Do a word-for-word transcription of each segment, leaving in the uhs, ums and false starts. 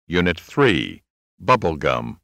Unit three, Bubble Gum.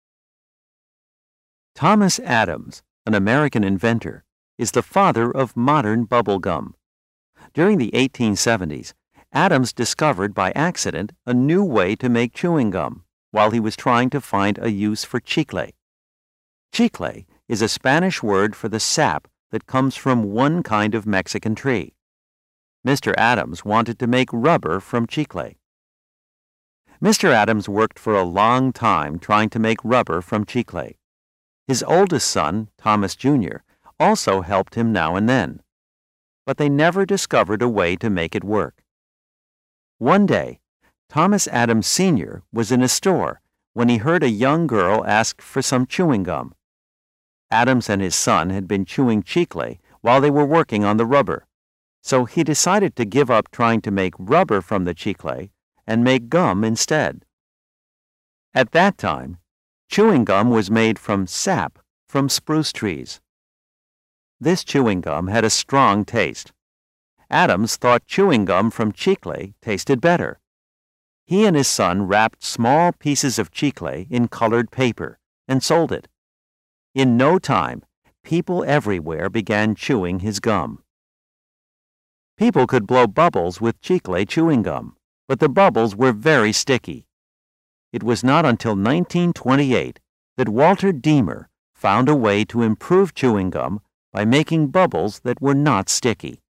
Thomas Adams, an American inventor, is the father of modern bubble gum. During the eighteen seventies, Adams discovered by accident a new way to make chewing gum while he was trying to find a use for chicle. Chicle is a Spanish word for the sap that comes from one kind of Mexican tree. Mister Adams wanted to make rubber from chicle. Mister Adams worked for a long time trying to make rubber from chicle. His oldest son, Thomas Junior, also helped him now and then, but they never discovered a way to make it work. One day, Thomas Adams Senior was in a store when he heard a young girl ask for some chewing gum. Adams and his son had been chewing chicle while they were working on the rubber, so he decided to give up trying to make rubber from the chicle and make gum instead. At that time, chewing gum was made from sap from spruce trees. This chewing gum had a strong taste. Adams thought chewing gum from chicle tasted better. He and his son wrapped small pieces of chicle in colored paper and sold it. In no time, people everywhere began chewing his gum. People could blow bubbles with chicle chewing gum, but the bubbles were very sticky. It was not until nineteen twenty-eight that Walter Deemer found a way to improve chewing gum by making bubbles that were not sticky.